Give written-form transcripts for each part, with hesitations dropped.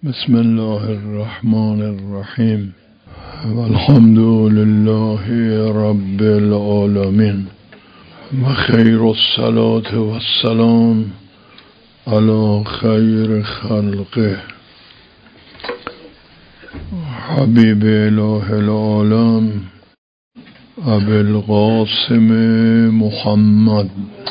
بسم الله الرحمن الرحیم والحمد لله رب العالمین و خیر الصلاة و السلام علی خیر خلقه حبیب اله العالم ابی القاسم محمد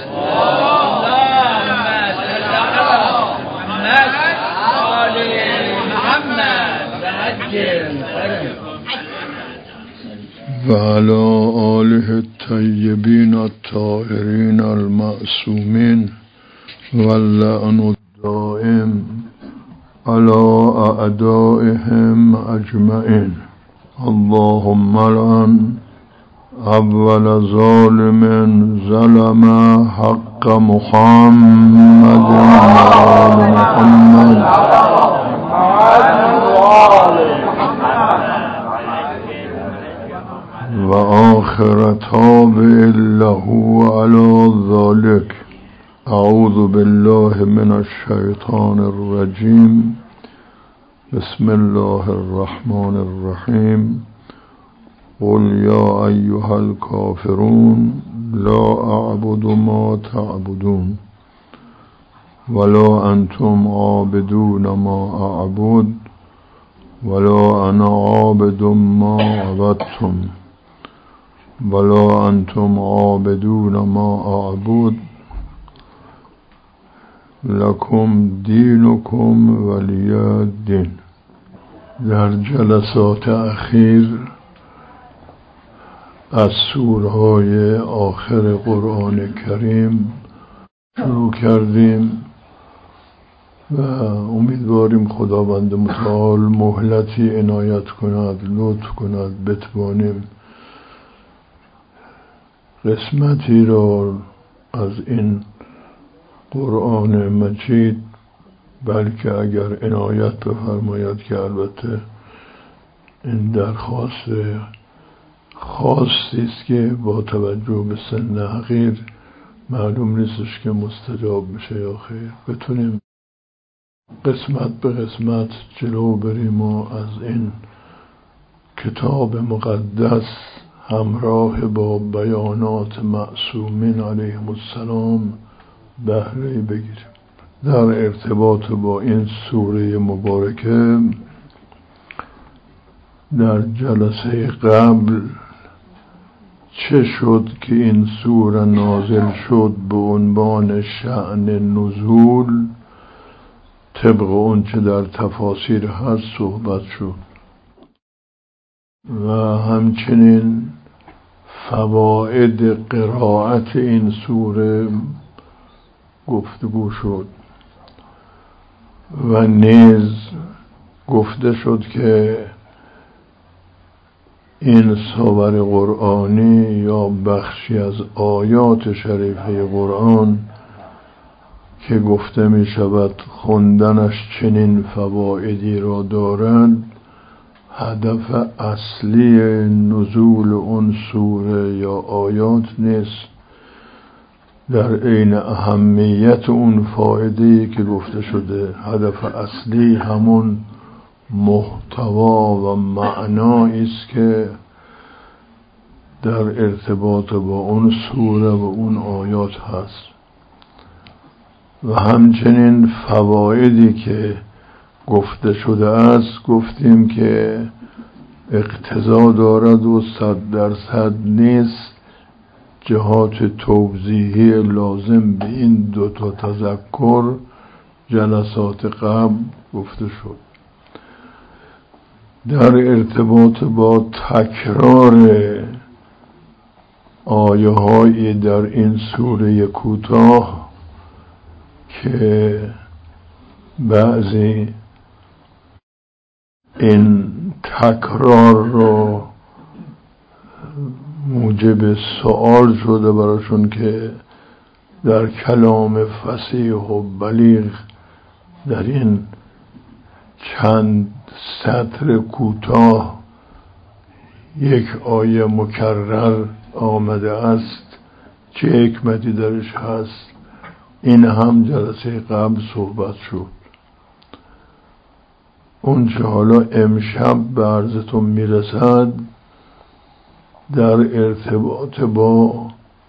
و علی آله الطیبین الطاهرین المعصومین واللعن الدائم علی اعدائهم اجمعین. اللهم لعن اول ظالم ظلم حق محمد وآل محمد و آخر تابع له علی ذلك. اعوذ بالله من الشیطان الرجیم. بسم الله الرحمن الرحیم. قل یا ایها الکافرون لا اعبد ما تعبدون ولا انتم عابدون ما اعبد ولا انا عابد ما عبدتم ولا انتم عابدون ما اعبد لکم دینکم ولی دین. در جلسات اخیر از سورهای آخر قرآن کریم شروع کردیم و امیدواریم خداوند متعال مهلتی عنایت کند، لطف کند، بتوانیم قسمتی را از این قرآن مجید، بلکه اگر عنایت بفرماید که البته این درخواست خاصی است که با توجه به سن حقیر معلوم نیستش که مستجاب میشه یا خیر، بتونیم قسمت به قسمت جلو بریم و از این کتاب مقدس همراه با بیانات معصومین علیهم السلام بهره بگیریم. در ارتباط با این سوره مبارکه در جلسه قبل چه شد که این سوره نازل شد به عنوان شأن نزول، طبق اون چه در تفاسیر هست صحبت شد و همچنین فواید قرائت این سوره گفتگو شد و نیز گفته شد که این سور قرآنی یا بخشی از آیات شریفه قرآن که گفته می شود خوندنش چنین فوایدی را دارد، هدف اصلی نزول اون سوره یا آیات نیست. در عین اهمیت اون فایده‌ای که گفته شده، هدف اصلی همون محتوا و معنایی است که در ارتباط با اون سوره و اون آیات هست و همچنین فوایدی که گفته شده است گفتیم که اقتضا دارد و 100% نیست جهات توضیحی لازم به این دوتا تذکر جلسات قبل گفته شد. در ارتباط با تکرار آیه های در این سوره کوتاه که بعضی این تکرار را موجب سوال شده براشون که در کلام فصیح و بلیغ در این چند سطر کوتاه یک آیه مکرر آمده است، چه حکمتی درش هست. این هم جلسه قبل صحبت شد. اون چه حالا امشب به عرضتون میرسد در ارتباط با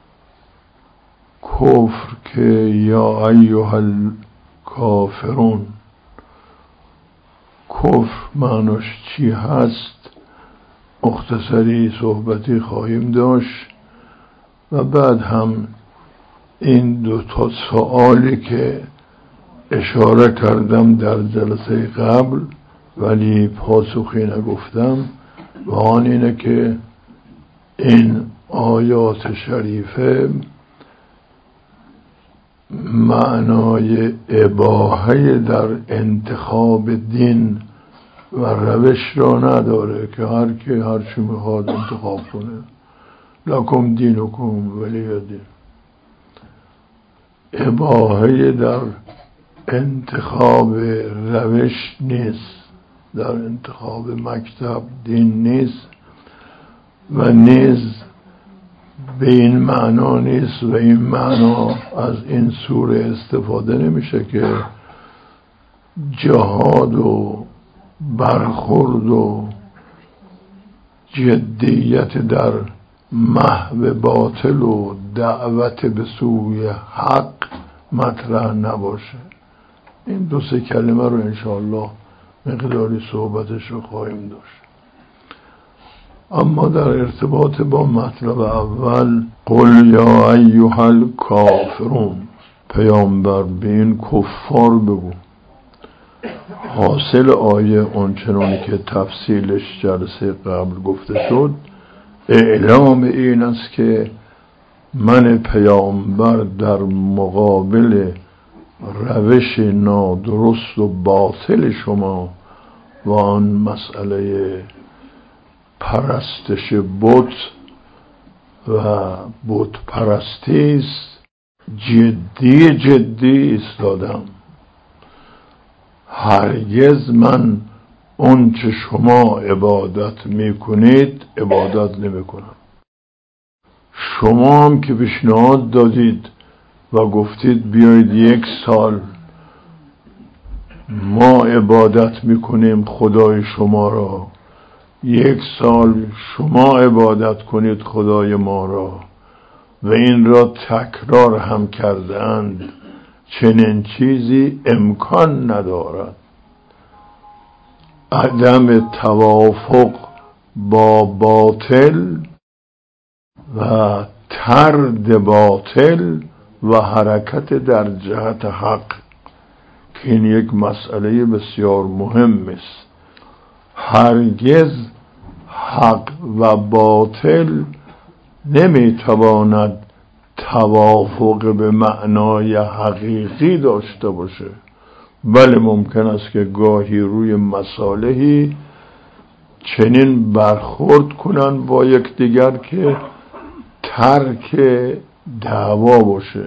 کفر که یا ایها الکافرون، کفر معناش چی هست، مختصری صحبتی خواهیم داشت و بعد هم این 2 سوالی که اشاره کردم در جلسه قبل ولی پاسخی نگفتم و آن اینه که این آیات شریفه معنای اباحه در انتخاب دین و روش را نداره که هر کی هر چی میخواد انتخاب کنه. لکم دینکم ولی دین. اباحه در انتخاب روش نیست، در انتخاب مکتب دین نیست و نیز به این معنا نیست و این معنا از این سوره استفاده نمیشه که جهاد و برخورد و جدیت در محو باطل و دعوت به سوی حق مطرح نباشه. این 2 کلمه رو انشاءالله مقداری صحبتش رو خواهیم داشت. اما در ارتباط با مطلب اول، قل یا ایها الکافرون، پیامبر به این کفار بگو. حاصل آیه اونچنانی که تفصیلش جلسه قبل گفته شد اعلام این است که من پیامبر در مقابل روش نادرست و باطل شما و آن مسئله پرستش بت و بت پرستی است جدی ایستادم. هرگز من اون چه شما عبادت میکنید عبادت نمیکنم. شما هم که پیشنهاد دادید و گفتید بیایید 1 سال ما عبادت میکنیم خدای شما را، 1 سال شما عبادت کنید خدای ما را و این را تکرار هم کردند، چنین چیزی امکان ندارد. عدم توافق با باطل و طرد باطل و حرکت در جهت حق که این یک مسئله بسیار مهم است. هرگز حق و باطل نمیتواند توافق به معنای حقیقی داشته باشه. بله ممکن است که گاهی روی مصالحی چنین برخورد کنن با یکدیگر که ترک دعوا باشه،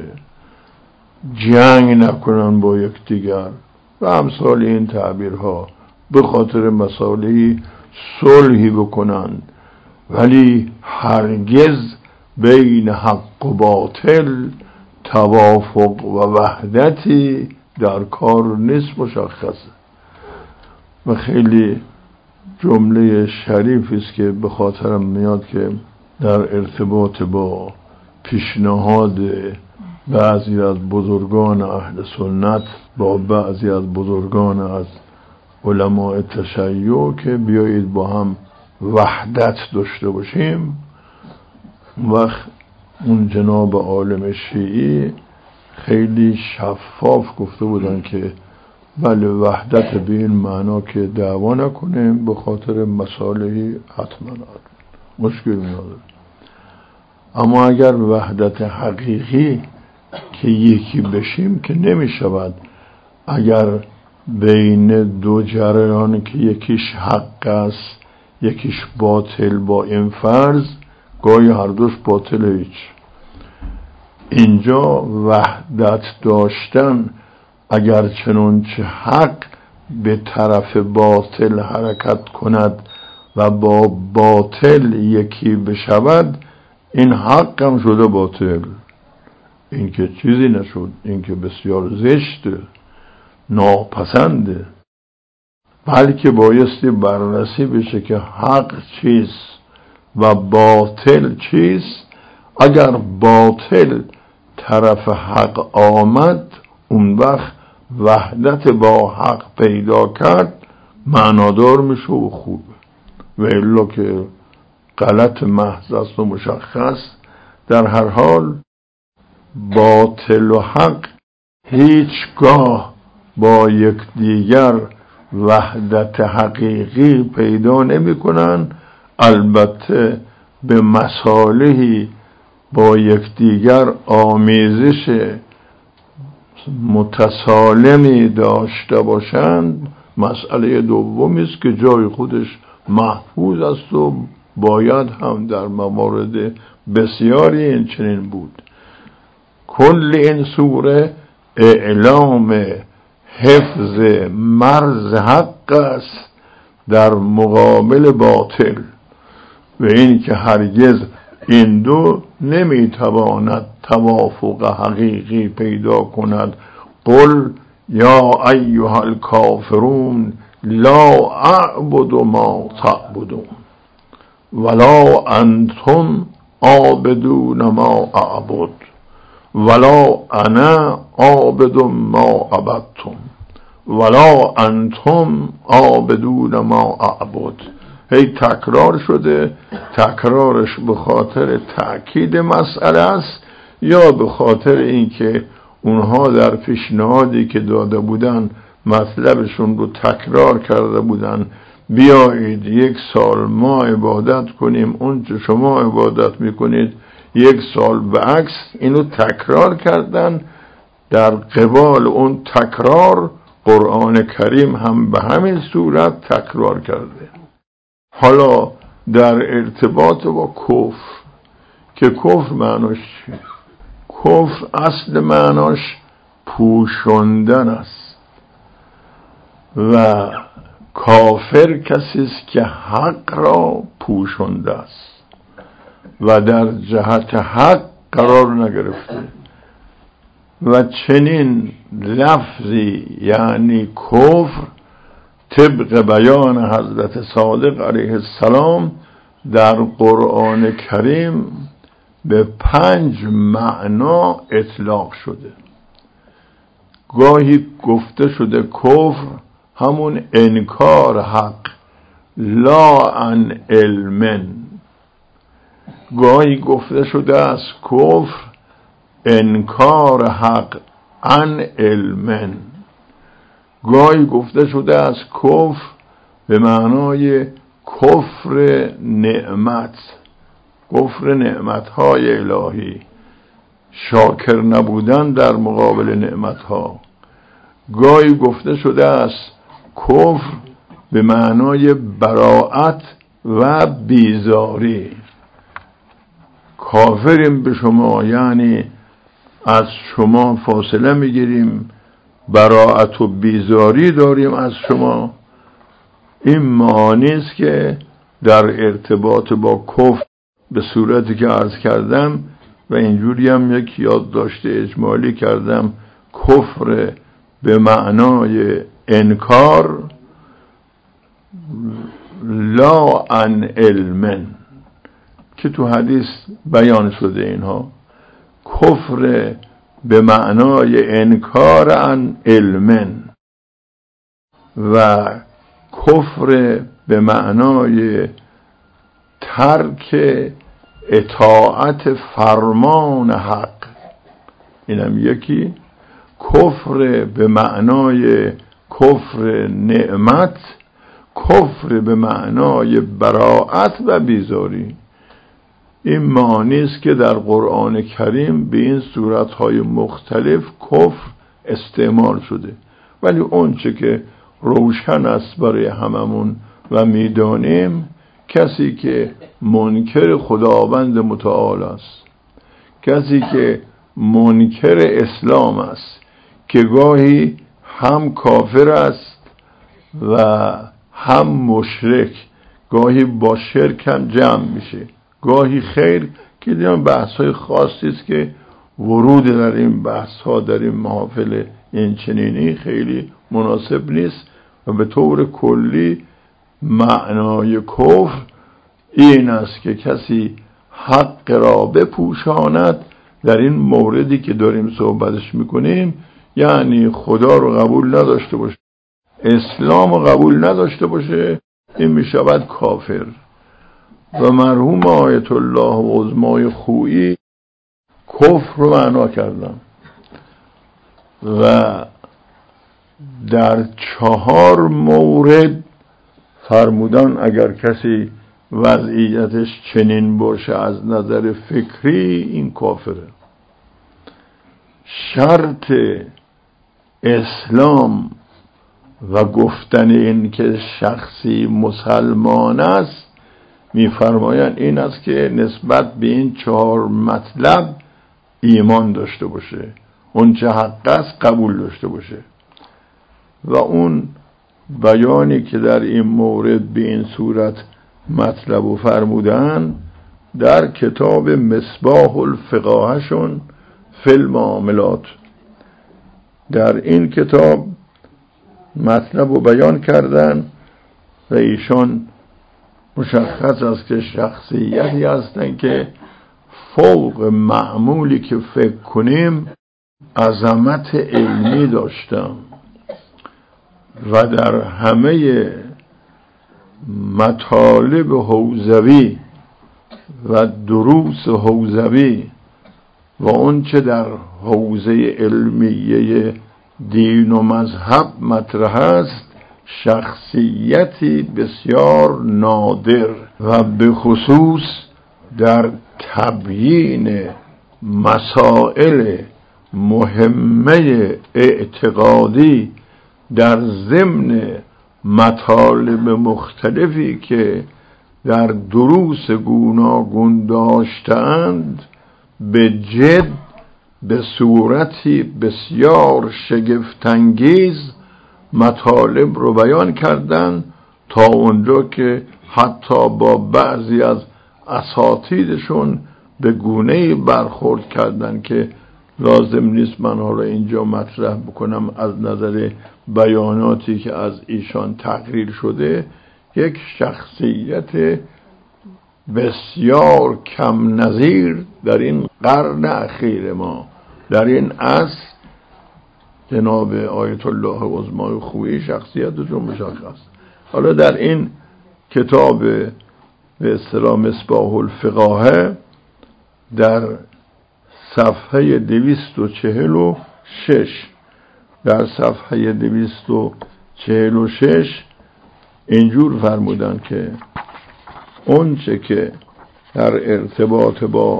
جنگ نکنن با یکدیگر و امثال این تعبیرها، به خاطر مصالحی صلحی بکنن، ولی هرگز بین حق و باطل توافق و وحدتی در کار نیست مشخصه. و خیلی جمله شریفی است که به خاطرم میاد که در ارتباط با پیشنهاد بعضی از بزرگان اهل سنت با بعضی از بزرگان از علماء تشیع که بیایید با هم وحدت داشته باشیم، وقت اون جناب عالم شیعی خیلی شفاف گفته بودن که بله وحدت به این معنا که دعوا نکنیم به خاطر مصالحی حتما مشکل نداره، اما اگر وحدت حقیقی که یکی بشیم که نمی شود اگر بین 2 جریان که یکیش حق است یکیش باطل با این فرض گاهی هر دوش باطل. هیچ اینجا وحدت داشتن اگر چنانچه حق به طرف باطل حرکت کند و با باطل یکی بشود این حق هم شده باطل. این که چیزی نشد، این که بسیار زشته، ناپسنده. بلکه بایستی بررسی بشه که حق چیست و باطل چیست. اگر باطل طرف حق آمد، اون وقت وحدت با حق پیدا کرد، معنادار میشه و خوبه، و الا که غلط محض است و مشخص. در هر حال باطل و حق هیچگاه با یکدیگر وحدت حقیقی پیدا نمی کنن، البته به مصالحی با یکدیگر آمیزش متسالمی داشته باشند. مسئله دومی است که جای خودش محفوظ است و باید هم در موارد بسیاری این چنین بود. کل این سوره اعلام حفظ مرز حق است در مقابل باطل، و این که هرگز این دو نمیتواند توافق حقیقی پیدا کند. قل یا ایها الکافرون لا اعبد ما تعبدون ولا انتم عابدون ما اعبد ولا انا عابد ما عبدتم ولا انتم عابدون ما اعبد. هی تکرار شده. تکرارش به خاطر تأکید مسئله است یا به خاطر اینکه اونها در پیشنهادی که داده بودن مطلبشون رو تکرار کرده بودن، بیایید 1 سال ما عبادت کنیم اون چه شما عبادت میکنید 1 سال به عکس، اینو تکرار کردن. در قبال اون تکرار قرآن کریم هم به همین صورت تکرار کرده. حالا در ارتباط با کفر، که کفر معناش چیه؟ کفر اصل معناش پوشاندن است و کافر کسی است که حق را پوشانده است و در جهت حق قرار نگرفته. و چنین لفظی یعنی کفر طبق بیان حضرت صادق علیه السلام در قرآن کریم به 5 معنا اطلاق شده. گاهی گفته شده کفر همون انکار حق لا عن علم، گاهی گفته شده از کفر انکار حق عن علم، گاهی گفته شده از کفر به معنای کفر نعمت، کفر نعمتهای الهی، شاکر نبودن در مقابل نعمتها. گاهی گفته شده از کفر به معنای براءت و بیزاری. کافریم به شما یعنی از شما فاصله میگیریم، براءت و بیزاری داریم از شما. این معانی است که در ارتباط با کفر به صورتی که عرض کردم و اینجوری هم یک یادداشت اجمالی کردم، کفر به معنای انکار لا عن علم که تو حدیث بیان شده. اینها کفر به معنای انکار عن علم و کفر به معنای ترک اطاعت فرمان حق، اینم یکی. کفر به معنای کفر نعمت، کفر به معنای براءت و بیزاری. این معنی است که در قرآن کریم به این صورتهای مختلف کفر استعمال شده. ولی اون چه که روشن است برای هممون و میدانیم، کسی که منکر خداوند متعال است، کسی که منکر اسلام است، که گاهی هم کافر است و هم مشرک، گاهی با شرک هم جمع میشه، گاهی خیر، که دیدم بحث های خاصی است که ورود در این بحث ها در این محافل این چنینی خیلی مناسب نیست. و به طور کلی معنای کفر این است که کسی حق را بپوشاند. در این موردی که داریم صحبتش میکنیم یعنی خدا رو قبول نداشته باشه، اسلام رو قبول نداشته باشه، این میشود کافر. و مرحوم آیت الله عظمای خویی کفر رو معنا کردن و در 4 مورد فرمودن اگر کسی وضعیتش چنین باشه از نظر فکری این کافره. شرط اسلام و گفتن این که شخصی مسلمان است میفرمایند این است که نسبت به این 4 مطلب ایمان داشته باشه، اون چه حق است قبول داشته باشه. و اون بیانی که در این مورد به این صورت مطلب و فرمودن در کتاب مصباح الفقاهشون فی المعاملات، در این کتاب مطلب و بیان کردن و ایشان مشخص است که شخصیتی هستند که فوق معمولی که فکر کنیم عظمت علمی داشتن و در همه مطالب حوزوی و دروس حوزوی و اون چه در حوزه علمیه دین و مذهب مطرح است شخصیتی بسیار نادر و به خصوص در تبیین مسائل مهمه اعتقادی در ضمن مطالب مختلفی که در دروس گوناگون داشتند به جد به صورتی بسیار شگفت‌انگیز مطالب رو بیان کردن تا اونجا که حتی با بعضی از اساتیدشون به گونه‌ای برخورد کردن که لازم نیست من ها رو اینجا مطرح بکنم از نظر بیاناتی که از ایشان تقریر شده. یک شخصیت بسیار کم نظیر در این قرن اخیر ما، در این عصر، جناب آیت الله عظمای خویی شخصیتشون مشخص. حالا در این کتاب به اصطلاح مصباح الفقاهه در صفحه 246 در صفحه 246 اینجور فرمودن که اون چه که در ارتباط با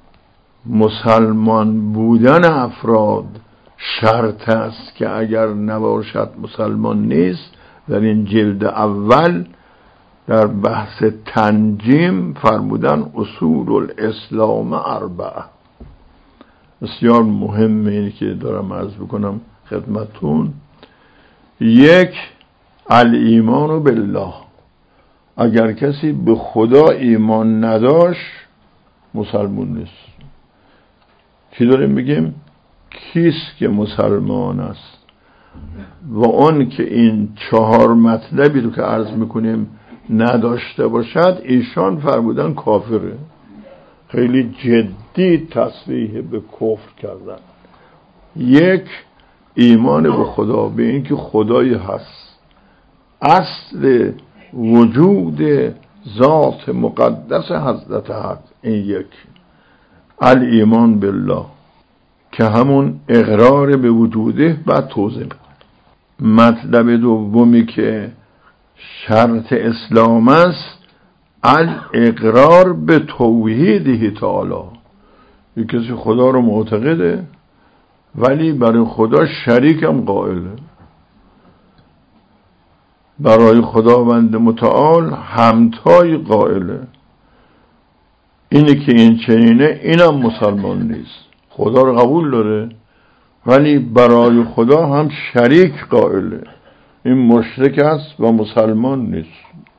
مسلمان بودن افراد شرط است که اگر نباشد مسلمان نیست، در این جلد اول در بحث تنجیم فرمودن اصول الاسلام 4. بسیار مهمه اینی که دارم عرض بکنم خدمتون. 1 الایمان بالله، اگر کسی به خدا ایمان نداشت مسلمان نیست. چی داریم بگیم؟ کیست که مسلمان است؟ و اون که این 4 مطلبی رو که عرض میکنیم نداشته باشد ایشان فرمودن کافره. خیلی جدی تصریح به کفر کردن. 1 ایمان به خدا، به این که خدایی هست، اصل وجود ذات مقدس حضرت حق. این 1 الایمان بالله که همون اقرار به وجوده بعد توضیح. مطلب دومی که شرط اسلام است الاقرار به توحیده تعالی. یک کسی خدا رو معتقده ولی برای خدا شریک هم قائله، برای خداوند متعال همتای قائله. اینی که این چنینه اینم مسلمان نیست. خدا رو قبول داره ولی برای خدا هم شریک قائله، این مشرک است و مسلمان نیست.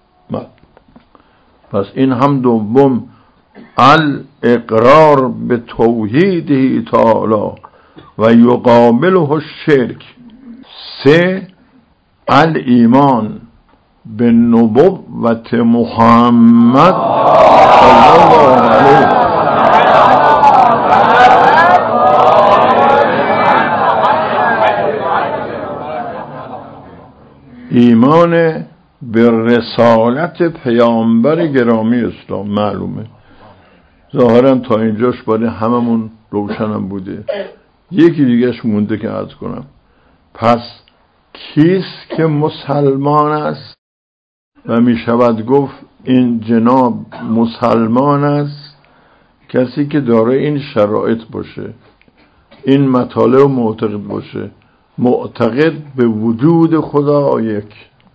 پس این هم دوم الاقرار به توحیده تعالی و یقابله الشرک. 3 الایمان به نبوت محمد صلی الله علیه ایمان به رسالت پیامبر گرامی اسلام. معلومه ظاهرا تا اینجاش برای هممون روشنم بوده، یکی دیگهش مونده که عرض کنم. پس کیست که مسلمان است و می شود گفت این جناب مسلمان است؟ کسی که دارای این شرایط باشه، این مطالب معتقد باشه، معتقد به وجود خدا یک،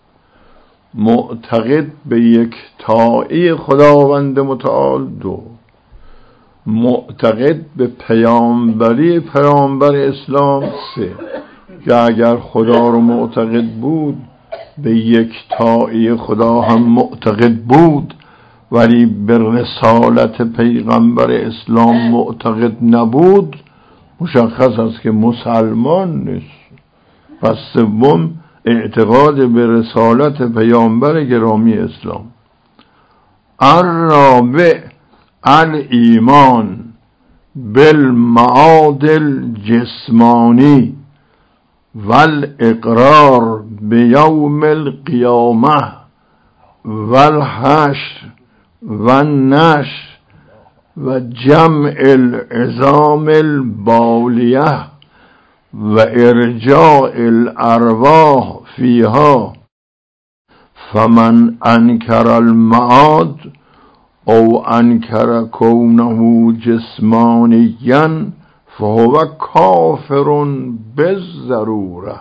معتقد به یک تایی خداوند متعال دو، معتقد به پیامبری پیامبر اسلام سه. که اگر خدا رو معتقد بود به یک تایی خدا هم معتقد بود، ولی به رسالت پیغمبر اسلام معتقد نبود، مشخص است که مسلمان نیست. پس سوم اعتقاد به رسالت پیامبر گرامی اسلام. الرابع الایمان بالمعاد الجسمانی والاقرار بیوم القیامه والحشر والنشر و جمع العظام البالیه و ارجاع الارواح فیها. فمن انکر المعاد او انکر کونه جسمانیا فهو کافر بالضروره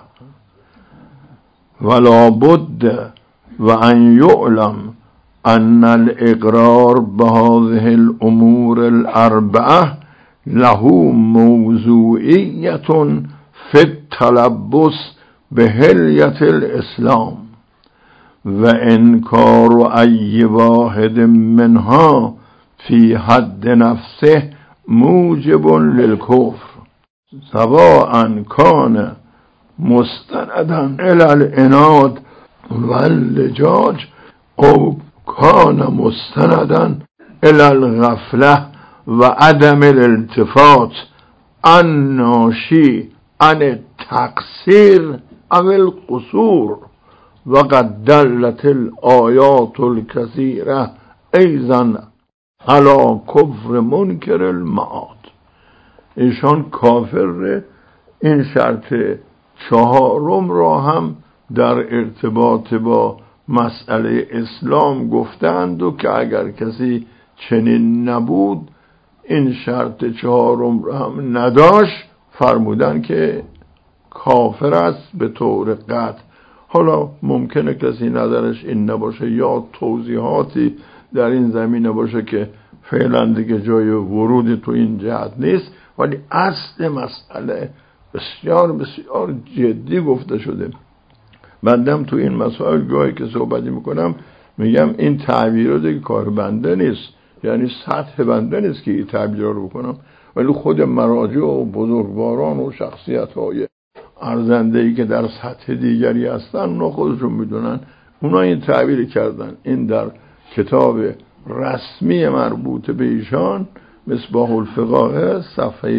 ولا بد و ان یعلم ان الاقرار بهذه الامور الاربعه له موضوعیت فی التلبس بحلیت الاسلام و انکار ای واحد منها فی حد نفسه موجب للکفر سواء کان مستندا الی العناد واللجاج او کان مستندا الی الغفله و عدم الالتفات الناشی عن التقصیر او القصور. وقد دلت الآیات الکثیره ایضا علی کفر منکر المعاد. ایشان کافر این شرط چهارم را هم در ارتباط با مسئله اسلام گفتند و که اگر کسی چنین نبود این شرط چهارم را هم نداشت، فرمودن که کافر است به طور قطع. حالا ممکنه کسی نظرش این نباشه یا توضیحاتی در این زمینه باشه که فعلا دیگه جای ورودی تو این جهت نیست، ولی اصل مسئله بسیار بسیار جدی گفته شده. بندم تو این مسائل گاهی که صحبتی میکنم میگم این تعبیرات دیگه کار بنده نیست، یعنی سطح بنده نیست که این تعبیرات رو بکنم، ولی خود مراجع و بزرگواران و شخصیت‌های ارزنده‌ای که در سطح دیگری هستن اونا خودشون میدونن، اونا این تعبیر کردن. این در کتاب رسمی مربوط به ایشان مصباح الفقاهه صفحه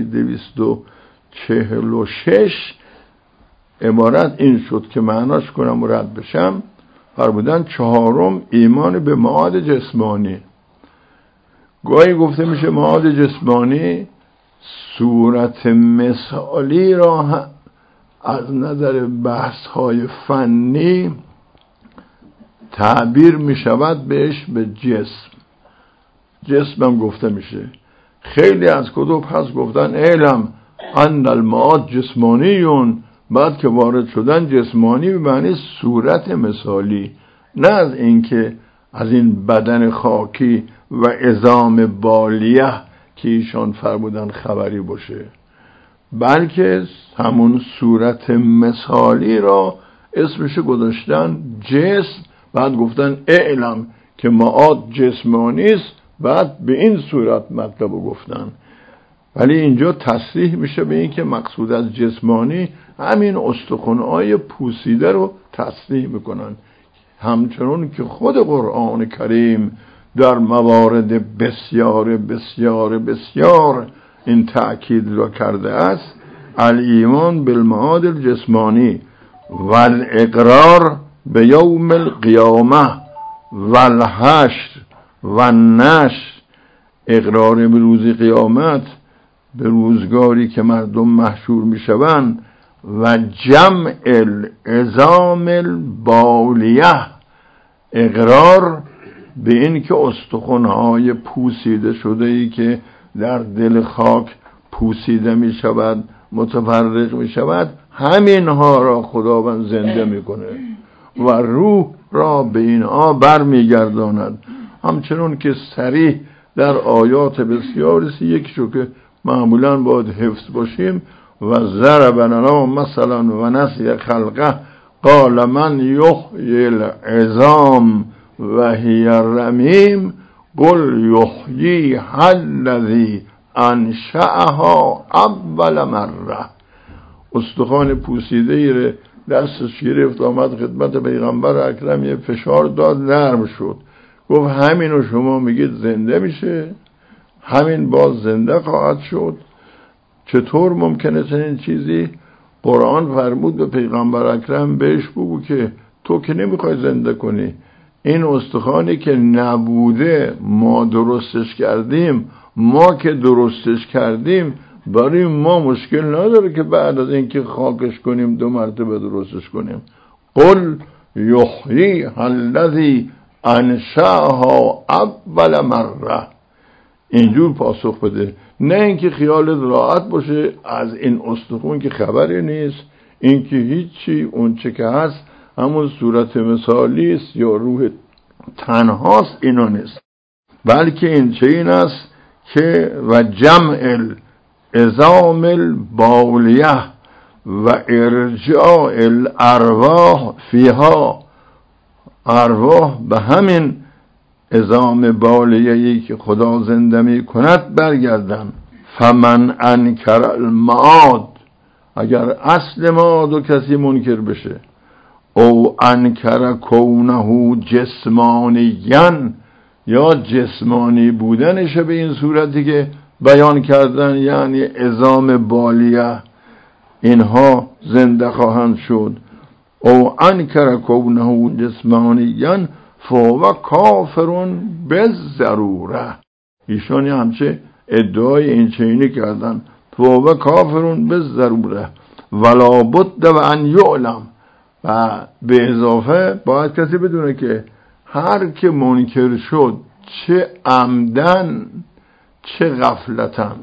246 عبارت این شد که معناش کنم و رد بشم. فرمودن چهارم ایمان به معاد جسمانی. گاهی گفته میشه معاد جسمانی صورت مثالی را از نظر بحث های فنی تعبیر می شود بهش به جسم. جسم هم گفته میشه. خیلی از کتب هست گفتن علم ان المعاد جسمانیون، بعد که وارد شدن جسمانی به معنی صورت مثالی، نه از اینکه از این بدن خاکی و عظام بالیه که ایشان فرمودن خبری باشه، بلکه همون صورت مثالی را اسمش گذاشتن جسم. بعد گفتن اعلم که معاد جسمانی است، بعد به این صورت مطلب گفتن. ولی اینجا تصریح میشه به این که مقصود از جسمانی همین استخوان‌های پوسیده رو تصریح میکنن، همچنون که خود قرآن کریم در موارد بسیار بسیار بسیار این تأکید را کرده است: الایمان بالمعاد الجسمانی والاقرار به یوم القیامه والحشر والنشر. اقرار به روز قیامت، به روزگاری که مردم محشور میشوند، و جمع العظام البالیه، اقرار به این که استخوان‌های پوسیده شده ای که در دل خاک پوسیده می شود، متفرق می شود، همینها را خداوند زنده می کنه و روح را به اینها بر می گرداند، همچنون که صریح در آیات بسیار یکیشو که معمولا باید حفظ باشیم: و ضرب لنا مثلا و نسی خلقه قال من یحیی العظام و هی رمیم قل یحییها الذی انشأها اول مره. استخوان پوسیده ای را دستش گرفت، آمد خدمت پیغمبر اکرم، یه فشار داد، نرم شد، گفت همینو شما میگید زنده میشه، همین باز زنده خواهد شد. چطور ممکنه چنین چیزی؟ قرآن فرمود به پیغمبر اکرم بهش بگو که تو که نمیخوای زنده کنی، این استخوانی که نبوده ما درستش کردیم، ما که درستش کردیم برای ما مشکل نداره که بعد از اینکه خاکش کنیم 2 مرتبه درستش کنیم. قل یحییها الذی انشأها اول مره. اینجور پاسخ بده، نه اینکه خیالت راحت باشه از این استخوان که خبری نیست، این که هیچی، اون چه که هست همون صورت مثالی است یا روح تنهاست، اینو نیست، بلکه این چه این است که و جمع العظام البالیه و ارجاع الارواح فیها، ارواح به همین عظام بالیه‌ای که خدا زنده می کند برگردن. فمن انکر المعاد، اگر اصل معاد و کسی منکر بشه، او انکر کونه جسمانیاً، یا جسمانی بودنش به این صورتی که بیان کردن، یعنی عظام بالیه اینها زنده خواهند شد، او انکر کونه جسمانیاً فهو کافر بالضروره. ایشانی همچه ادعای این چینی کردن، فهو کافر بالضروره ولا بد و ان یعلم. و به اضافه باید کسی بدونه که هر که منکر شد، چه عمدن چه غفلتن،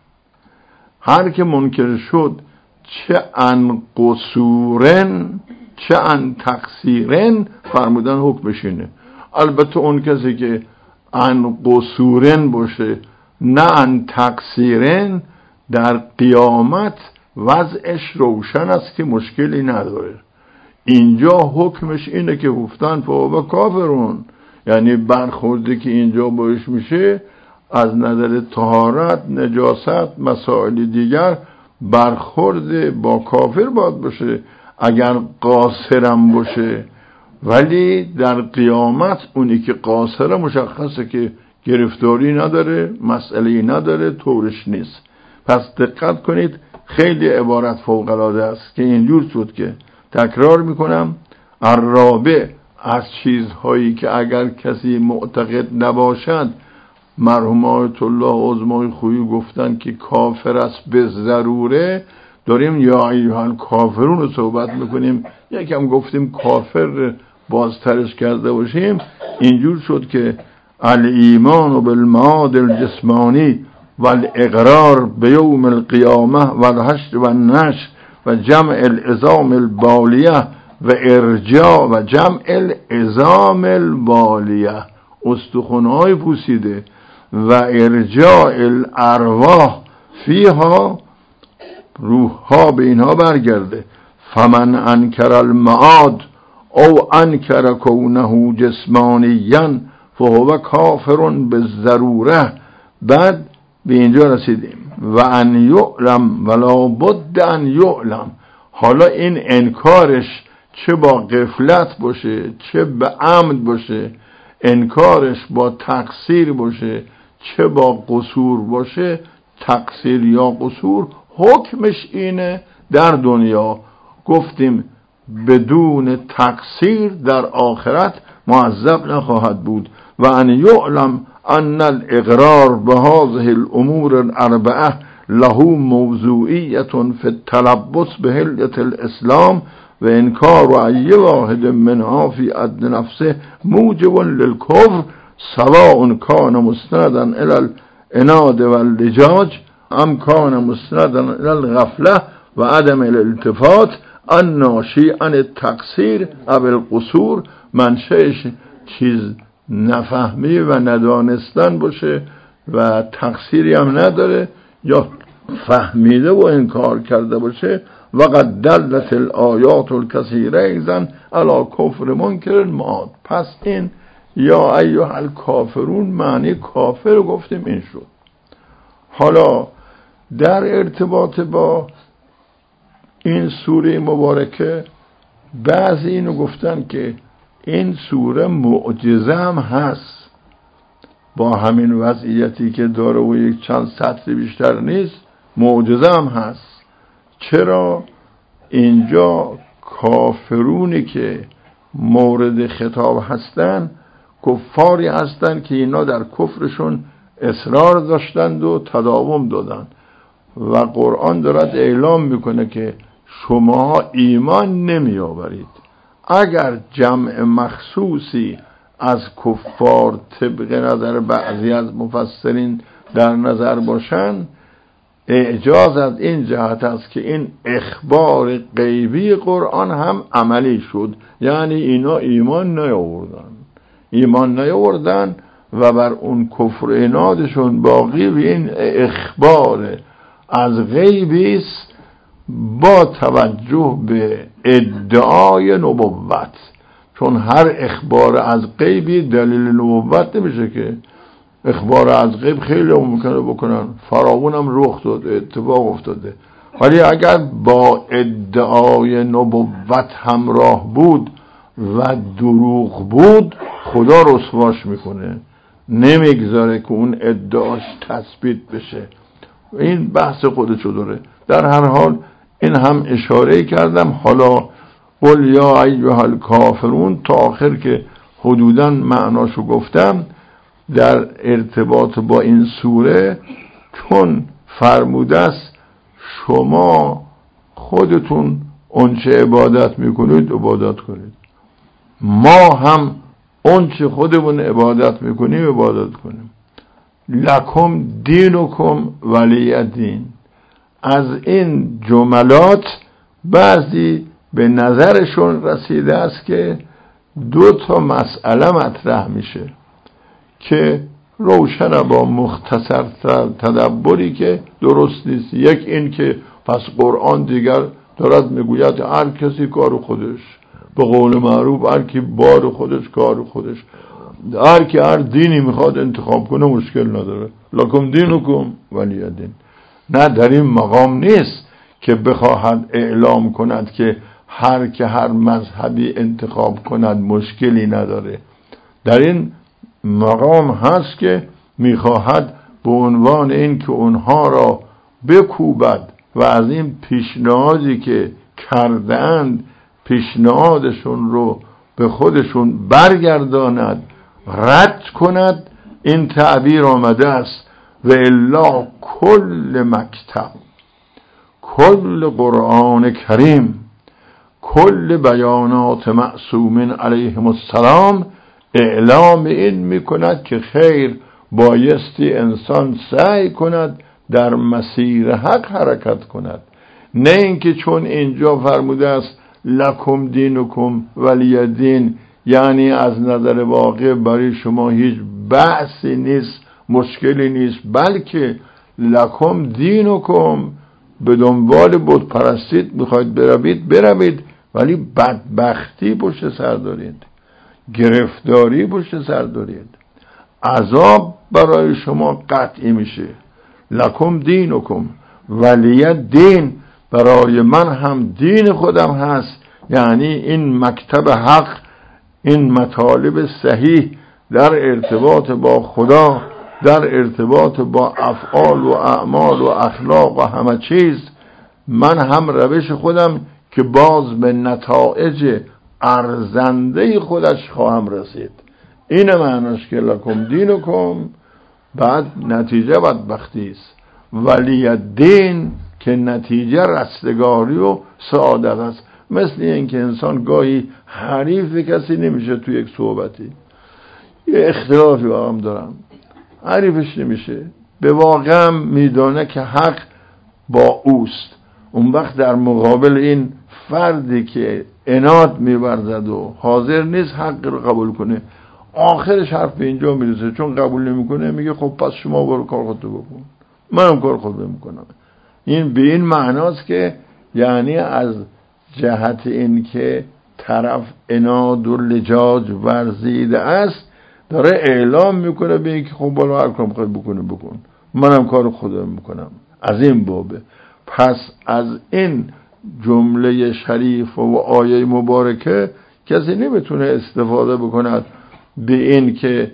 هر که منکر شد چه ان قصورن چه ان تقصیرن، فرمودن حکمش اینه. البته اون کسی که ان قصورن باشه نه ان تقصیرن، در قیامت وضعش روشن است که مشکلی نداره. اینجا حکمش اینه که گفتن فهو کافرون، یعنی برخوردی که اینجا باش میشه از نظر طهارت، نجاست، مسائل دیگر برخورد با کافر باید باشه اگر قاصرم باشه. ولی در قیامت اونی که قاصر مشخصه که گرفتاری نداره، مسئله نداره، طورش نیست. پس دقت کنید، خیلی عبارت فوق العاده است که اینجور شد که تکرار میکنم: الرابع، از چیزهایی که اگر کسی معتقد نباشد، مرحوم آیت الله عظمای خویی گفتن که کافر است به ضروره. داریم یا ایها الکافرون رو صحبت میکنیم، یکم گفتیم کافر بازترش کرده باشیم. اینجور شد که الایمان بالمعاد الجسمانی والاقرار بیوم القیامه والحشر والنشر و جمع العظام البالیه و ارجاع و جمع العظام البالیه، استخوان‌های پوسیده، و ارجاع الارواح فیها، روح‌ها به اینها برگرده. فمن انکر المعاد او انکر کونه جسمانیاً فهو کافر بالضروره. بعد به اینجا رسیدیم. و ان یعلم ولا بد ان یعلم. حالا این انکارش چه با غفلت باشه چه به عمد باشه، انکارش با تقصیر باشه چه با قصور باشه، تقصیر یا قصور حکمش اینه در دنیا. گفتیم بدون تقصیر در آخرت معذب نخواهد بود. و ان یعلم ان الاقرار بهذه الامور الاربعه له موضوعیت فی التلبس بحلیة الاسلام و انکار ای واحد منها فی عدل نفسه موجب للکفر سواء کان مستندا الی العناد واللجاج ام کان مستندا الی الغفله و عدم الالتفات الناشی عن التقصیر او القصور. منشأش چیز نفهمی و ندانستن باشه و تقصیری هم نداره یا فهمیده و انکار کرده باشه. وقد دلت الآیات الکثیره ایضا علی کفر منکر المعاد. پس این یا ایها الکافرون معنی کافر گفتیم این شد. حالا در ارتباط با این سوره مبارکه بعضی اینو گفتن که این سوره معجزه هم هست، با همین وضعیتی که داره و یک چند سطر بیشتر نیست معجزه هم هست. چرا؟ اینجا کافرونی که مورد خطاب هستن کفاری هستن که اینا در کفرشون اصرار داشتند و تداوم دادن و قرآن دارد اعلام میکنه که شما ایمان نمی آورید. اگر جمع مخصوصی از کفار طبق نظر بعضی از مفسرین در نظر باشن، اعجاز از این جهت است که این اخبار غیبی قرآن هم عملی شد. یعنی اینا ایمان نیاوردن و بر اون کفر عنادشون باقی به این اخبار از غیبی است با توجه به ادعای نبوت. چون هر اخبار از غیبی دلیل نبوت نمیشه که. اخبار از غیب خیلی ممکنه بکنن، فراوون هم رخ داده، اتفاق افتاده، ولی اگر با ادعای نبوت همراه بود و دروغ بود خدا رسواش میکنه، نمیگذاره که اون ادعاش تثبیت بشه. این بحث خودشو داره. در هر حال این هم اشاره کردم. حالا قل یا ایها الکافرون تا آخر که حدوداً معناشو گفتم. در ارتباط با این سوره چون فرموده است شما خودتون اونچه عبادت میکنید عبادت کنید، ما هم اونچه خودمون عبادت میکنیم عبادت کنیم. لکم دینکم ولی دین. از این جملات بعضی به نظرشون رسیده است که دو تا مسئله مطرح میشه که روشن با مختصر تدبری که درست نیست. یک این که پس قرآن دیگر دارد میگوید هر کسی کار خودش، به قول معروف هر کی بار خودش کار خودش، هر کی هر دینی میخواد انتخاب کنه مشکل نداره. لکم دینکم ولی دین. نه، در این مقام نیست که بخواهد اعلام کند که هر که هر مذهبی انتخاب کند مشکلی نداره. در این مقام هست که میخواهد به عنوان این که اونها را بکوبد و از این پیشنهادی که کردند پیشنهادشون رو به خودشون برگرداند، رد کند. این تعبیر آمده است و الا کل مکتب، کل قرآن کریم، کل بیانات معصومین علیهم السلام اعلام این میکند که خیر بایستی انسان سعی کند در مسیر حق حرکت کند، نه اینکه چون اینجا فرموده است لکم دینکم ولی دین، یعنی از نظر واقع برای شما هیچ بحثی نیست، مشکلی نیست، بلکه لکم دینکم، به دنبال بت پرستید میخواید بروید، ولی بدبختی پشت سر دارید، گرفتاری پشت سر دارید، عذاب برای شما قطعی میشه. لکم دینکم ولی دین، برای من هم دین خودم هست. یعنی این مکتب حق، این مطالب صحیح در ارتباط با خدا، در ارتباط با افعال و اعمال و اخلاق و همه چیز، من هم روش خودم که باز به نتایج ارزنده خودش خواهم رسید. این معناش که لکم دینکم، بعد نتیجه بدبختی است، ولی دین که نتیجه رستگاری و سعادت است. مثل این که انسان گاهی حریف کسی نمیشه توی یک صحبتی، یه اختلافی با هم دارم، حریفش نمیشه، به واقع میدانه که حق با اوست. اون وقت در مقابل این فردی که عناد می‌ورزد و حاضر نیست حق رو قبول کنه، آخرش حرف به اینجا میرسه، چون قبول نمیکنه میگه خب پس شما برو کار خودتو بکن، منم کار خودم میکنم. این به این معناست که یعنی از جهت این که طرف عناد و لجاج ورزیده است، داره اعلام میکنه به این که خب بالا هر کار میخوای بکنه بکن، منم کار خودم میکنم. از این بابه پس از این جمله شریف و آیه مبارکه کسی نمیتونه استفاده بکند به این که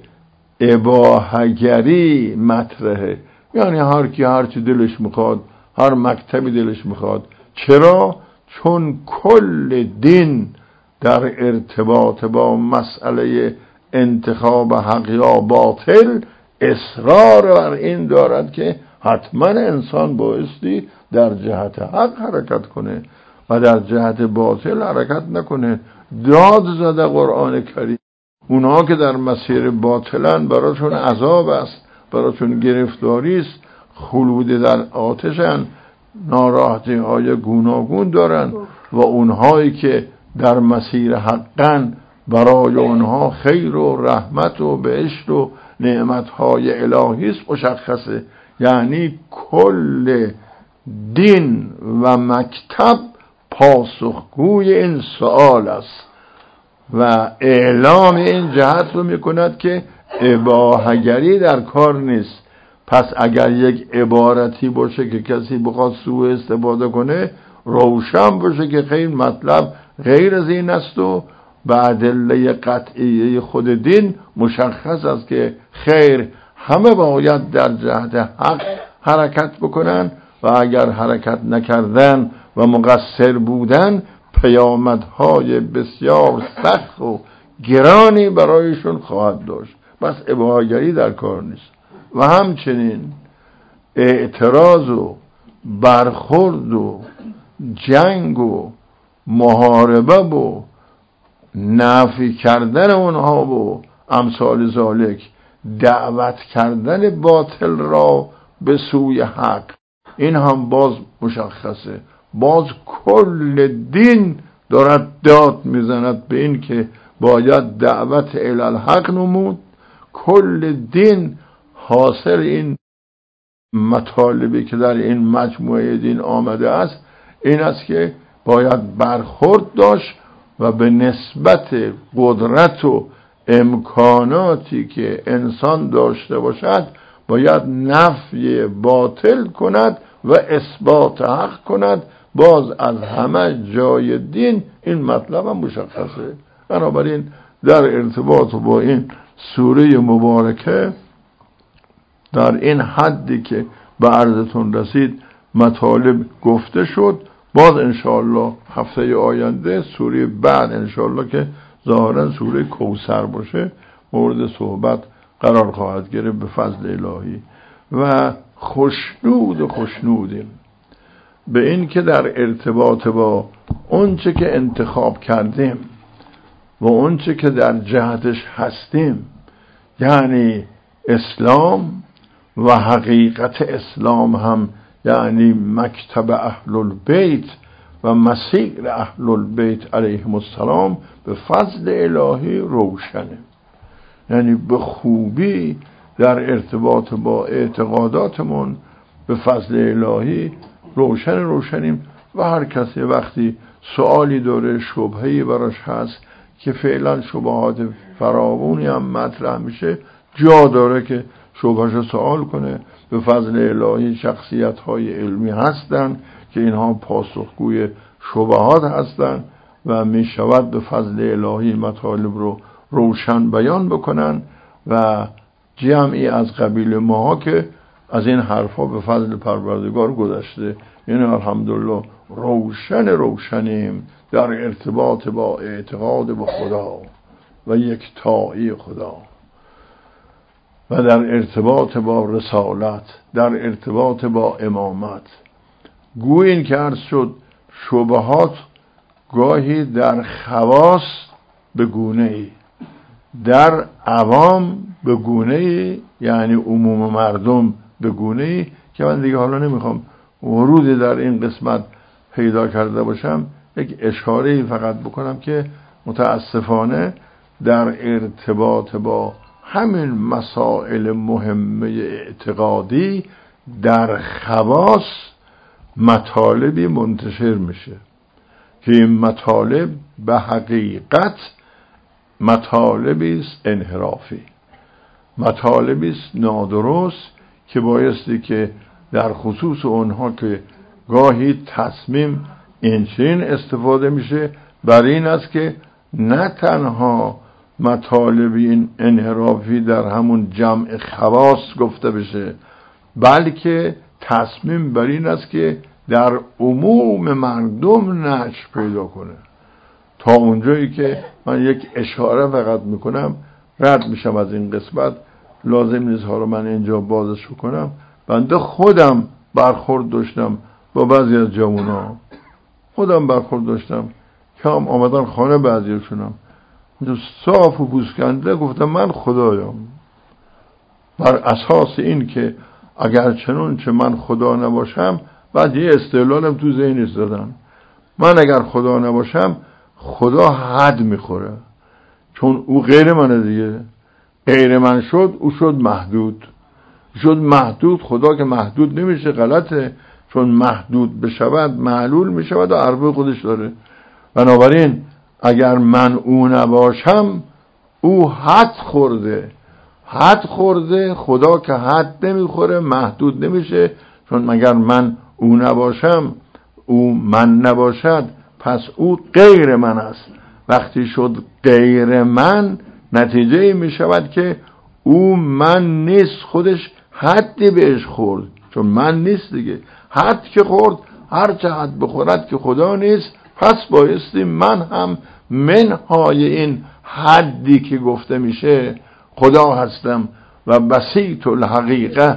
اباحه‌گری مطرحه، یعنی هر کی هر چی دلش میخواد، هر مکتبی دلش میخواد. چرا؟ چون کل دین در ارتباط با مسئله انتخاب حق یا باطل اصرار بر این دارد که حتما انسان بایستی در جهت حق حرکت کنه و در جهت باطل حرکت نکنه. داد زده قرآن کریم اونها که در مسیر باطلن براشون عذاب است، براشون گرفتاری است، خلود در آتشن، ناراحتی های گوناگون دارن، و اونهایی که در مسیر حقن برای اونها خیر و رحمت و بهشت و نعمتهای الهی است مشخصه. یعنی کل دین و مکتب پاسخگوی این سوال است و اعلام این جهت رو میکند که اباحه‌گری در کار نیست. پس اگر یک عبارتی باشه که کسی بخواد سوء استفاده کنه، روشن باشه که خیر مطلب غیر از این است و به ادله قطعی خود دین مشخص است که خیر همه باید در جهت حق حرکت بکنن و اگر حرکت نکردن و مقصر بودن پیامدهای بسیار سخت و گرانی برایشون خواهد داشت. بس اباحه‌گری در کار نیست. و همچنین اعتراض و برخورد و جنگ و محاربه و نفی کردن اونها و امثال ذالک، دعوت کردن باطل را به سوی حق، این هم باز مشخصه. باز کل دین دارد داد میزند به این که باید دعوت الی الحق نمود. کل دین حاصل این مطالبی که در این مجموعه دین آمده است این است که باید برخورد داشت و به نسبت قدرت و امکاناتی که انسان داشته باشد باید نفی باطل کند و اثبات حق کند. باز از همه جای دین این مطلب هم مشخصه. بنابراین در ارتباط با این سوره مبارکه در این حدی که به عرضتون رسید مطالب گفته شد. باز انشاءالله هفته آینده سوره بعد انشاءالله که ظاهرا سوره کوثر باشه مورد صحبت قرار خواهد گرفت به فضل الهی. و خوشنودیم به این که در ارتباط با اونچه که انتخاب کردیم و اونچه که در جهتش هستیم، یعنی اسلام و حقیقت اسلام هم یعنی مکتب اهل البیت و مسیر اهل البیت علیهم السلام، به فضل الهی روشنه. یعنی به خوبی در ارتباط با اعتقاداتمون به فضل الهی روشنیم و هر کسی وقتی سوالی داره، شبهه‌ای براش هست که فعلا شبهات فراوانی هم مطرح میشه، جا داره که شبهه‌شو سوال کنه به فضل الهی شخصیت‌های علمی هستند که اینها پاسخگوی شبهات هستند و می شود به فضل الهی مطالب رو روشن بیان بکنن و جمعی از قبیل ما که از این حرفا به فضل پروردگار گذشته، یعنی الحمدلله روشنیم در ارتباط با اعتقاد به خدا و یکتایی خدا و در ارتباط با رسالت، در ارتباط با امامت. گویین که عرض شد شبهات گاهی در خواص به گونه‌ای، در عوام به گونه‌ای، یعنی عموم مردم به گونه‌ای که من دیگه حالا نمیخوام ورودی در این قسمت پیدا کرده باشم. یک اشاره‌ای فقط بکنم که متاسفانه در ارتباط با همین مسائل مهمه اعتقادی در خواص مطالبی منتشر میشه که این مطالب به حقیقت مطالبی است انحرافی، مطالبی است نادرست که بایستی که در خصوص اونها که گاهی تصمیم اینچنین استفاده میشه بر این است که نه تنها مطالب این انحرافی در همون جمع خواص گفته بشه، بلکه تصمیم بر این است که در عموم مردم نشر پیدا کنه. تا اونجایی که من یک اشاره فقط میکنم رد میشم از این قسمت، لازم نیست ها رو من اینجا بازش کنم. بنده خودم برخورد داشتم با بعضی از جوونا، خودم برخورد داشتم که هم آمدن خانه بعضیشونم صاف و پوسکنده گفتم من خدایم، بر اساس این که اگر چنون چه من خدا نباشم، بعد یه استدلالم تو ذهنش دادن من اگر خدا نباشم خدا حد میخوره، چون او غیر منه دیگه، غیر من شد او شد محدود، خدا که محدود نمیشه، غلطه، چون محدود بشود معلول میشود و عربه خودش داره. بنابراین اگر من او نباشم او حد خورده، خدا که حد نمیخوره محدود نمیشه، چون مگر من او نباشم او من نباشد پس او غیر من است. وقتی شد غیر من نتیجه می شود که او من نیست، خودش حدی بهش خورد، چون من نیست دیگه، حد که خورد هر چه حد بخورد که خدا نیست، پس بایستی من هم منهای این حدی که گفته میشه خدا هستم و بسیط الحقیقه.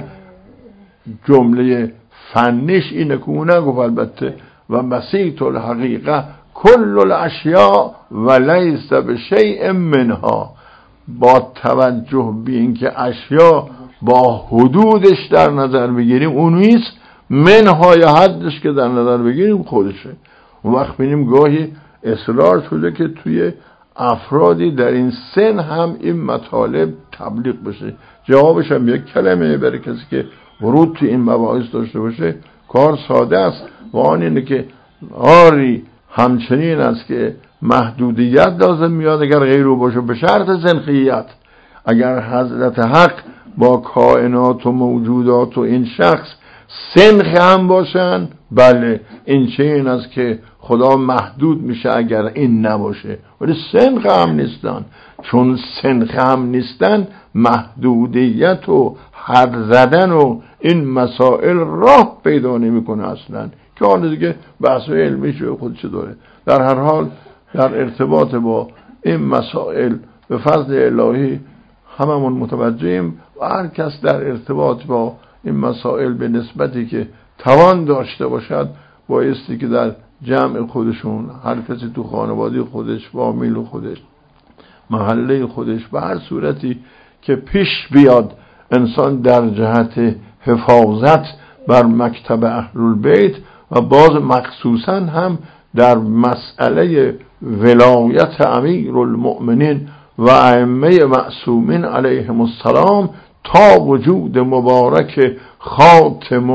جمله فنیش اینه که اون نگفت البته، و بسیط الحقیقه کل الاشیاء و لیس بشیء منها، با توجه به این که اشیا با حدودش در نظر بگیریم اون نیست، منهای حدش که در نظر بگیریم خودشه. اون وقت بینیم گاهی اصرار شده که توی افرادی در این سن هم این مطالب تبلیغ بشه. جوابش هم یک کلمه، برای کسی که ورود توی این مباحث داشته باشه کار ساده است و آن اینه که آری همچنین است که محدودیت لازم میاد اگر غیر او باشه، به شرط زنخیت. اگر حضرت حق با کائنات و موجودات و این شخص سنخ هم باشن، بله این چنین است که خدا محدود میشه اگر این نباشه، ولی سنخ هم نیستن. چون سنخ هم نیستن محدودیت و حد زدن و این مسائل راه پیدا نمیکنه اصلا، که آن دیگه بحث علمیش خودش داره. در هر حال در ارتباط با این مسائل به فضل الهی هممون متوجهیم و هر کس در ارتباط با این مسائل به نسبتی که توان داشته باشد بایستی که در جمع خودشون، هر کسی تو خانواده خودش، فامیل خودش، محله خودش، به هر صورتی که پیش بیاد انسان در جهت حفاظت بر مکتب اهل البیت و باز مخصوصا هم در مسئله ولایت امیر المؤمنین و ائمه معصومین علیهم السلام تا وجود مبارک خاتم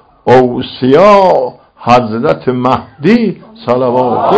الاوصیا حضرت مهدی صلوات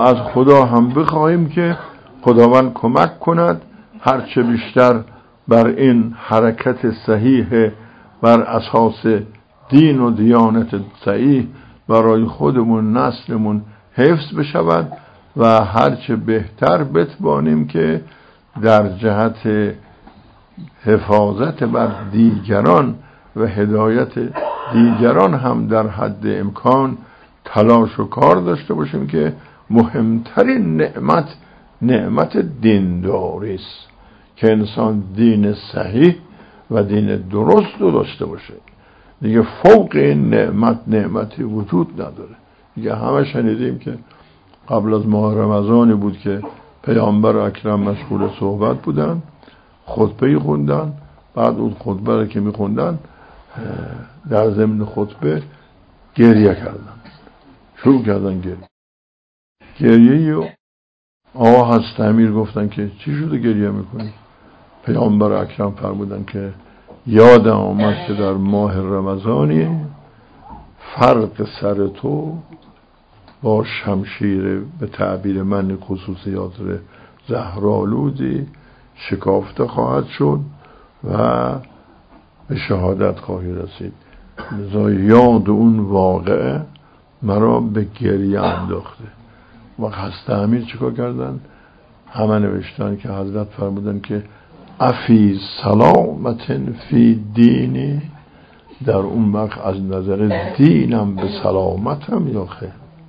از خدا هم بخواهیم که خداوند کمک کند هرچه بیشتر بر این حرکت صحیح بر اساس دین و دیانت صحیح برای خودمون نسلمون حفظ بشود و هرچه بهتر بتوانیم که در جهت حفاظت بر دیگران و هدایت دیگران هم در حد امکان تلاش و کار داشته باشیم که مهمترین نعمت دینداری است که انسان دین صحیح و دین درست رو داشته باشه. دیگه فوق این نعمتی وجود نداره. دیگه همه شنیدیم که قبل از ماه رمضانی بود که پیامبر اکرم مشغول صحبت بودن، خطبه خوندن، بعد اون خطبه رو که میخوندن در ضمن خطبه گریه کردن، شروع کردن گریه و آقا حضرت امیر گفتن که چی شده گریه میکنی؟ پیامبر اکرم فرمودن که یادم آمد که در ماه رمضانی فرق سر تو با شمشیر به تعبیر من خصوصیات زهرآلودی شکافته خواهد شد و به شهادت خواهی رسید. لذا یاد اون واقعه مرا به گریه انداخته. و حضرت امیر چیکار کردن؟ همه نوشتن که حضرت فرمودن که افی سلامتن فی دینی، در اون وقت از نظر دینم به سلامتم یا خیر.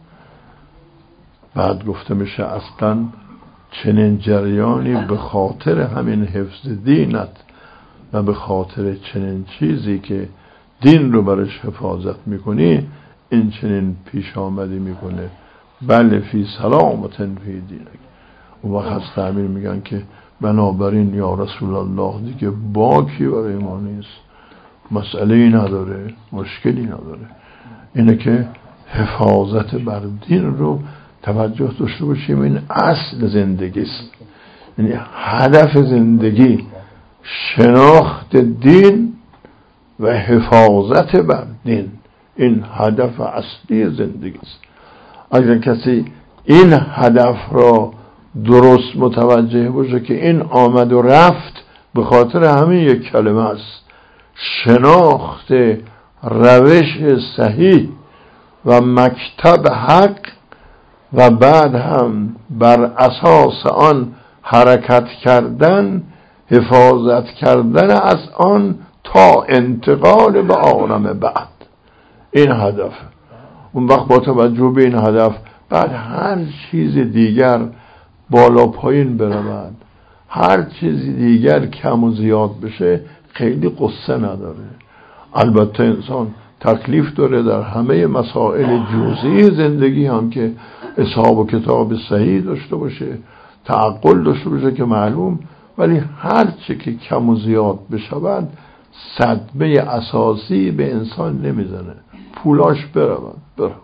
بعد گفته میشه اصلا چنین جریانی به خاطر همین حفظ دینت و به خاطر چنین چیزی که دین رو برش حفاظت میکنی این چنین پیش آمدی میکنه. بله فی سلامتن فی دینک. اون وقت از تعمیر میگن که بنابراین یا رسول الله دیگه باکی برای ما نیست، مسئله‌ای نداره، مشکلی نداره. اینه که حفاظت بر دین رو توجه داشته باشیم. این اصل زندگی است. یعنی هدف زندگی شناخت دین و حفاظت بر دین، این هدف اصلی زندگی است. اگر کسی این هدف را درست متوجه باشه که این آمد و رفت به خاطر همین یک کلمه است، شناخت روش صحیح و مکتب حق و بعد هم بر اساس آن حرکت کردن، حفاظت کردن از آن تا انتقال به عالم بعد، این هدف. اون وقت با توجه به این هدف بعد هر چیز دیگر بالا پایین برود، هر چیز دیگر کم و زیاد بشه خیلی قصه نداره. البته انسان تکلیف داره در همه مسائل جزئی زندگی هم که حساب و کتاب صحیح داشته باشه، تعقل داشته باشه که معلوم، ولی هر چی که کم و زیاد بشود صدمه اساسی به انسان نمیزنه. پولاش برود،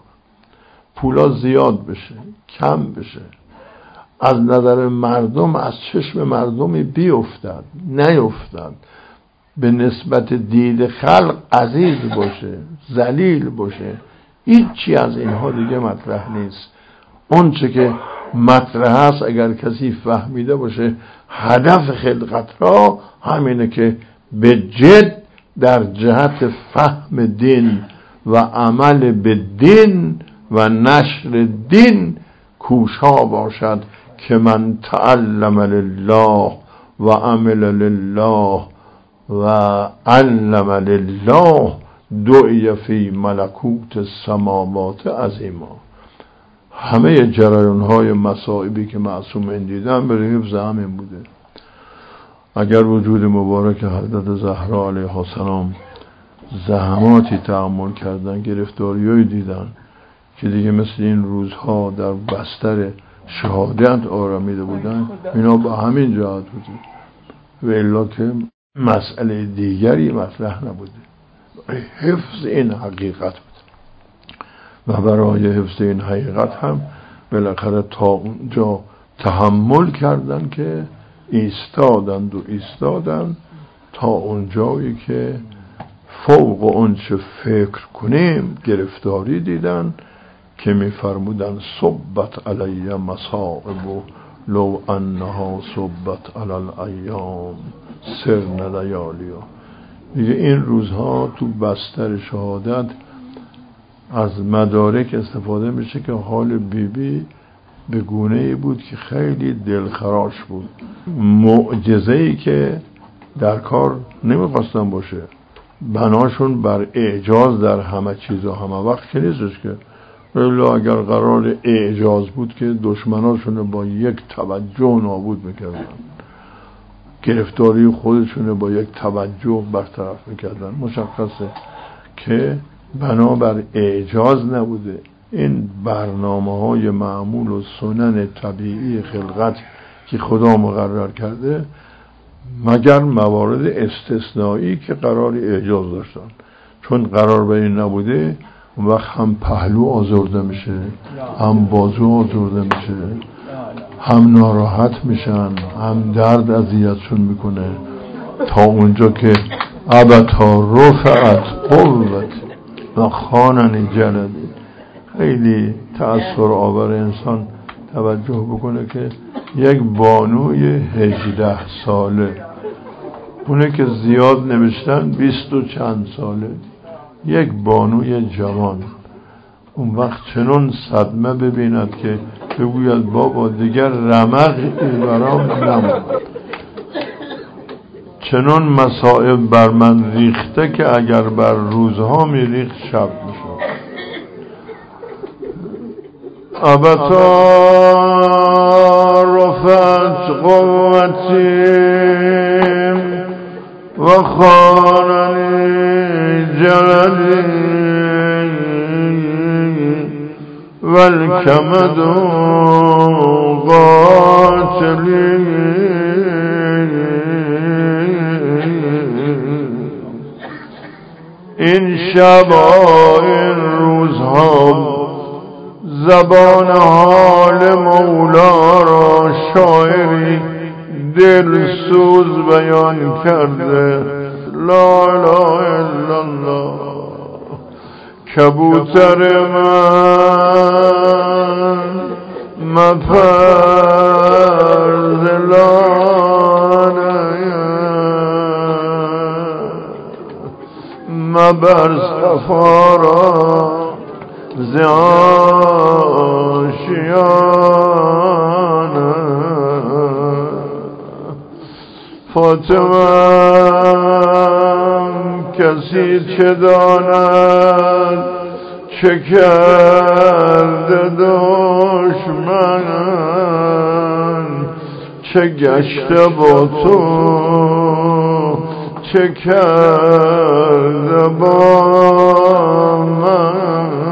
پولا زیاد بشه، کم بشه، از نظر مردم از چشم مردمی بیفتد نیفتد، به نسبت دید خلق عزیز باشه، ذلیل باشه، هیچی از اینها دیگه مطرح نیست. اون چه که مطرح است اگر کسی فهمیده باشه هدف خلقت را همینه که به جد در جهت فهم دین و عمل به دین و نشر دین کوشا باشد که من تعلم لله و عمل لله و علم لله دعی فی ملکوت السماوات عظیما. همه جریان های مصائبی که معصومین دیدن برای حفظ همین بوده. اگر وجود مبارک حضرت زهرا علیها السلام زحماتی تحمل کردن، گرفتاریایی دیدن که دیگه مثل این روزها در بستر شهادت آرامیده بودن، اینا با همین جهت بوده و الا که مسئله دیگری مطرح نبوده. برای حفظ این حقیقت بود و برای حفظ این حقیقت هم بالاخره تا اونجا تحمل کردن که ایستادن تا اونجایی که فوق اون چه فکر کنیم گرفتاری دیدن که میفرمودن صبت علی مصائب لو انها صبت علی الایام سرن لیالیا. میگه این روزها تو بستر شهادت از مدارک استفاده میشه که حال بیبی به گونه‌ای بود که خیلی دلخراش بود، معجزه‌ای که در کار نمیخواستن باشه. بناشون بر اعجاز در همه چیز و همه وقت که نیستش که، الا اگر قرار اعجاز بود که دشمناشون با یک توجه نابود میکردن، گرفتاری خودشون با یک توجه برطرف میکردن. مشخصه که بنابر اعجاز نبوده. این برنامه‌های معمول و سنن طبیعی خلقت که خدا مقرر کرده، مگر موارد استثنایی که قرار اعجاز داشتن. چون قرار به این نبوده، اون وقت هم پهلو آزرده میشه، هم بازو آزرده میشه، هم ناراحت میشن، هم درد اذیتشون میکنه، تا اونجا که ابتا رفعت قوت و خاننی جلدی. خیلی تأثیر آور انسان توجه بکنه که یک بانوی 18 ساله، اونه که زیاد نوشتن 20 و چند ساله، یک بانوی جوان اون وقت چنون صدمه ببیند که بگوید بابا دیگر رمقی برام نموند، چنون مصائب بر من ریخته که اگر بر روزها میریخت شب میشد. ابتا رفعت قوتی و خاننی جلدی و الکمد قاتلی. این شبا این روزها زبان حال مولا را شاعری دلسوز بیان کرده. لا اله الا الله. کبوتر من مپر زلانه مبر سفارا زیاشیانه. فاطمه کسی چه داند چه کرده دشمن، چه گشته با تو چه کرده با من.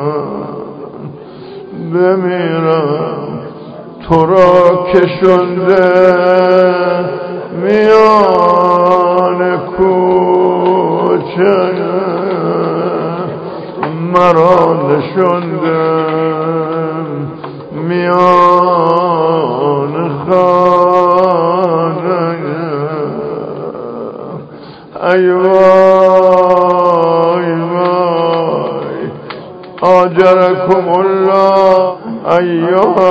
بمیرم تو را کشنده میان کوچه، مرا نشنده میان خانه. ای وای وای آجرکم الله ایها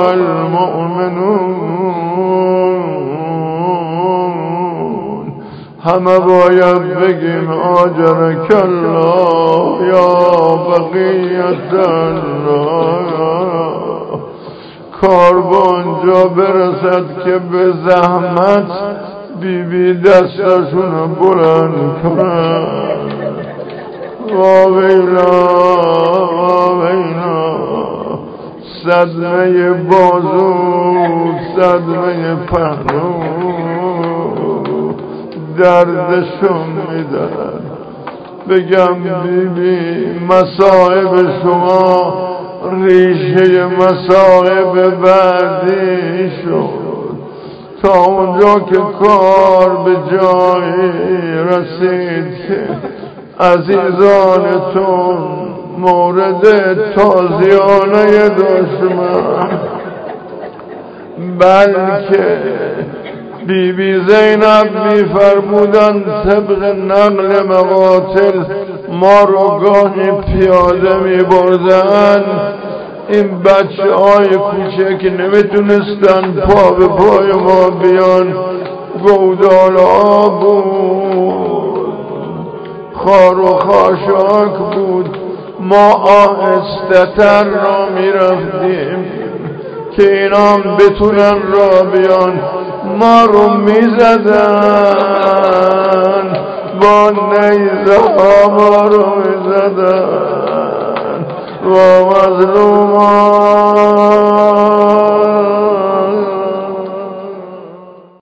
المؤمنون. همه باید بگیم آجرک الله یا بقیت الله. کار به اونجا برسد که به زحمت بیبی دستشون بلند کنن. واویلا واویلا، صدمه بازو صدمه پهلو دردشون میدن. بگم بیبی مصائب شما ریشه مصائب بعدی شد. تا اونجا که کار به جایی رسید که عزیزانتون مورد تازیانه دشمن، بلکه بیبی زینب میفرمودن طبق نقل مقاتل ما رو گاهی پیاده میبردن این بچه های کوچک که نمیتونستن پا به پای ما بیان، گودال ها بود، خار و خاشاک بود. ما آهسته‌تر را میرفتیم که اینا بتونن را بیان. ما رو میزدن با نیزه ها، ما رو میزدن و مظلومان